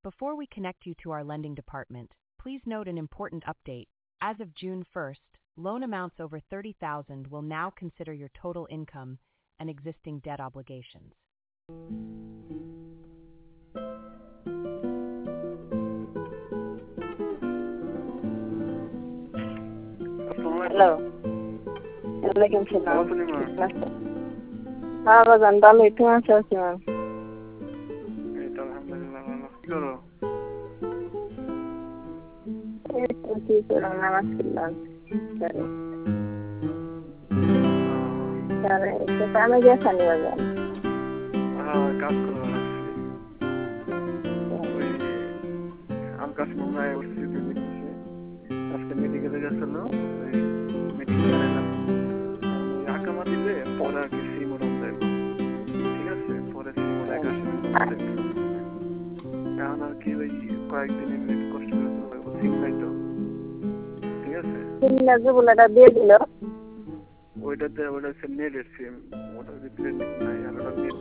Before we connect you to our lending department, please note an important update. As of June 1st, loan amounts over $30,000 will now consider your total income and existing debt obligations. Hello, ওয়ালাইকুম সালাম। হ্যাঁ বাজান, ভালোই। তুমি আছো কেমন? এই তো আলহামদুলিল্লাহ ভালো। কি করো? এই তো কি করলাম, নামাজ পড়লাম। কামে গেছানি বাজান? হ্যাঁ, কাজ করো আসছি। ওই আম গাছ মঙ্গায় উঠছি দেখতেছি। আজকে মেডিকেলে গেছিল, ওই মেডিকেলে এলাম। ওই আকামা দিলে পরে আর কি সিমোডন দেব। ঠিক আছে, পরে সিমোড 81 দেব। এখন আর কি ওই কয়েকদিন এমনি কষ্ট করে চলবে, সিম নাই তো। ঠিক আছে, সিম লাগবে বলেটা দিয়ে দিল। ওইটা হচ্ছে নেটের সিম, ওটার ভিতরে নাই, আর ওটা